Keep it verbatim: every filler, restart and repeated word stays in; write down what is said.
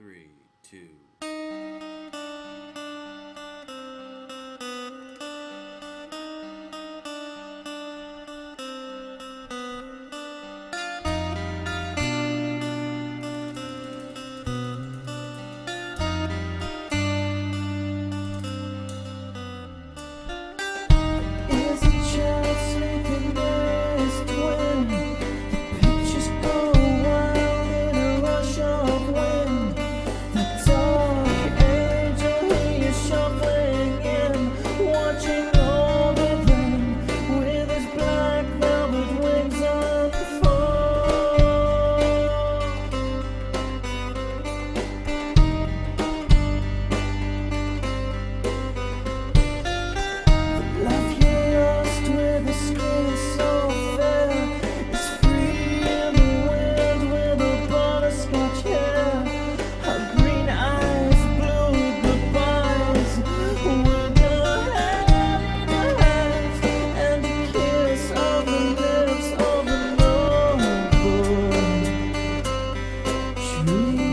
Three, two. Is a child sleeping next when the pictures go wild in a rush of wind? The dark angel he is shuffling in, watching all of them with his black velvet wings unfold. Love you lost with a skin so fair is free in the wind with a butterscotch hair. Her green eyes, blue goodbyes with her hand in her hands and a kiss of the lips of a noble tree.